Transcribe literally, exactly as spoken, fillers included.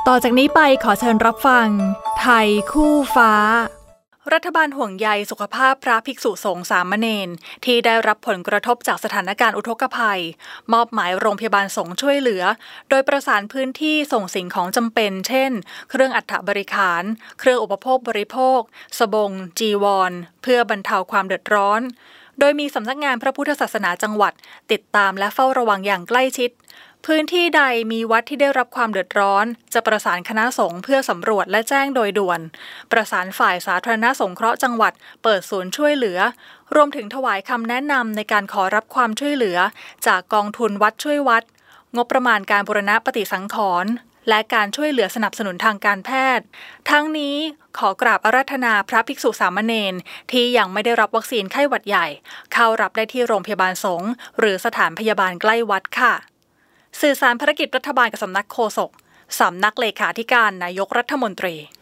ต่อจากนี้ไปขอเชิญรับฟังไทยคู่ฟ้ารัฐบาลห่วงใยสุขภาพพระภิกษุสงฆ์สามเณรที่ได้รับผลกระทบจากสถานการณ์อุทกภัยมอบหมายโรงพยาบาลสงฆ์ช่วยเหลือโดยประสานพื้นที่ส่งสิ่งของจำเป็นเช่นเครื่องอัฐบริขารเครื่องอุปโภคบริโภคสบงจีวรเพื่อบรรเทาความเดือดร้อนโดยมีสำนักงานพระพุทธศาสนาจังหวัดติดตามและเฝ้าระวังอย่างใกล้ชิดพื้นที่ใดมีวัดที่ได้รับความเดือดร้อนจะประสานคณะสงฆ์เพื่อสำรวจและแจ้งโดยด่วนประสานฝ่ายสาธารณสงเคราะห์จังหวัดเปิดศูนย์ช่วยเหลือรวมถึงถวายคำแนะนำในการขอรับความช่วยเหลือจากกองทุนวัดช่วยวัดงบประมาณการบูรณะปฏิสังขรณ์และการช่วยเหลือสนับสนุนทางการแพทย์ทั้งนี้ขอกราบอาราธนาพระภิกษุสามเณรที่ยังไม่ได้รับวัคซีนไข้หวัดใหญ่เข้ารับได้ที่โรงพยาบาลสงฆ์หรือสถานพยาบาลใกล้วัดค่ะสื่อสารภารกิจรัฐบาลกับสำนักโฆษกสำนักเลขาธิการนายกรัฐมนตรี